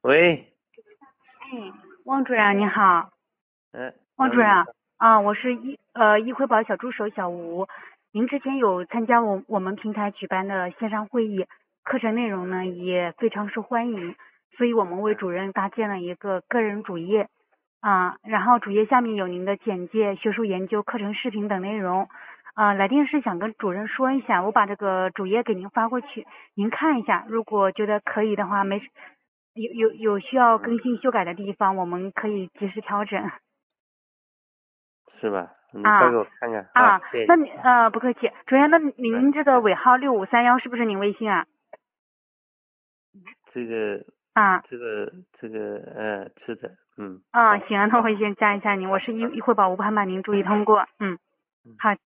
喂， 哎，汪主任你好。汪主任你好。 我是易惠宝小助手小吴。您之前有参加我们平台举办的线上会议，课程内容呢也非常受欢迎，所以我们为主任搭建了一个个人主页然后主页下面有您的简介、学术研究、课程视频等内容。来电是想跟主任说一下，我把这个主页给您发过去，您看一下，如果觉得可以的话，没有需要更新修改的地方，我们可以及时调整。 是吧？你发啊给我看看啊，谢谢你。 那你不客气，主任，那嗯您这个嗯， 尾号6531是不是您微信啊？ 这个啊是的， 行，那我先加一下您，我是易惠宝吴盼盼，您注意通过。 嗯。 好。